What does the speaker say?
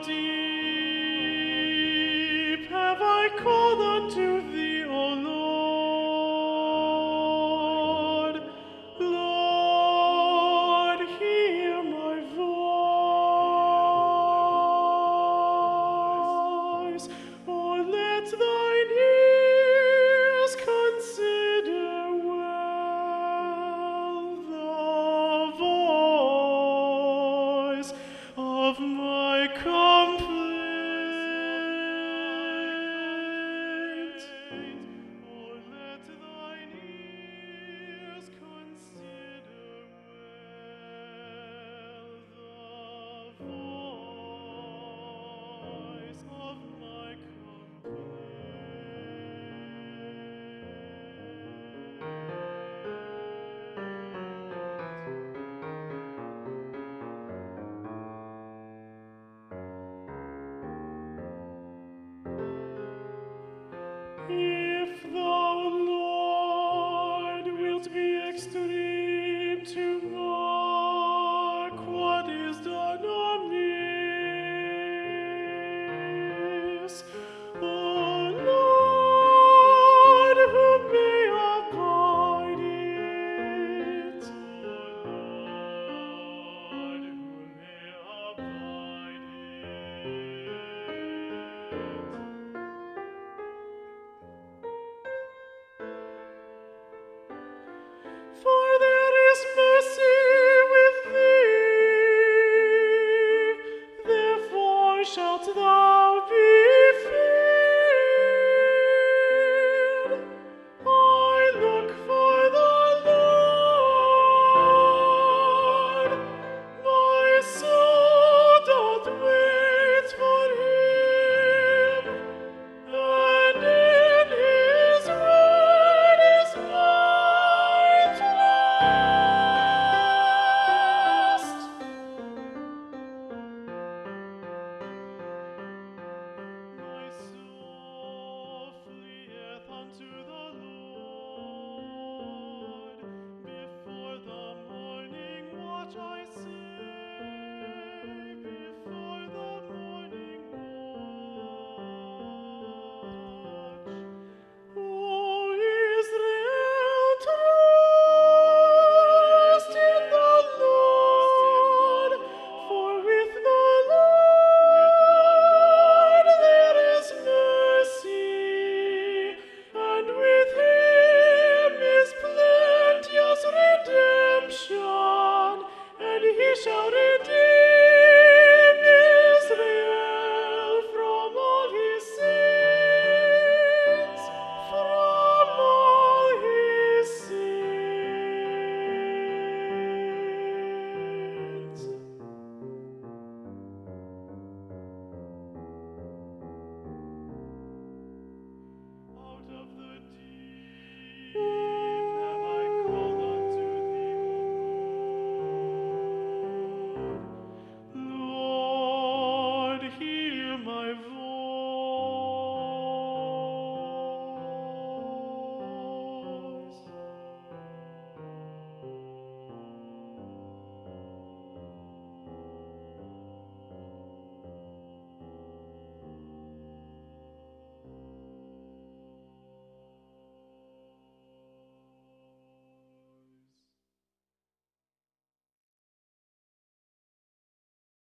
deep have I called unto thee, O Lord. Lord, hear my voice. Oh, let thine ears consider well the voice of my complaint. Oh, let thine ears consider well the voice of my If thou, Lord, wilt be extreme to mark what is done amiss, O Lord, who may abide it? O Lord, who may abide it? For there is mercy with thee, therefore shalt thou be feared. I look for the Lord, my soul doth wait for him, and in his word is my trust. My soul fleeth unto the Lord. Before the morning watch, I say, before the morning watch. O Israel, trust in the Lord, for with the Lord there is mercy, and with him is plenteous redemption, and he shall redeem Israel from all his sins, from all his sins. Out of the deep have I called unto thee, O Lord. Lord, hear my voice.